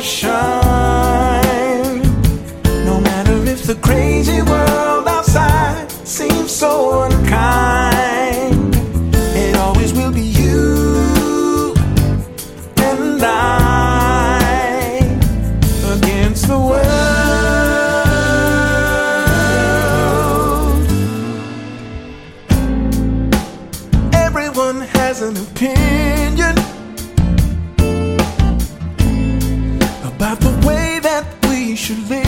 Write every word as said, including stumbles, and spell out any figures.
shine. No matter if the crazy world outside seems so unkind, it always will be you and I against the world. Everyone has an opinion about the way that we should live.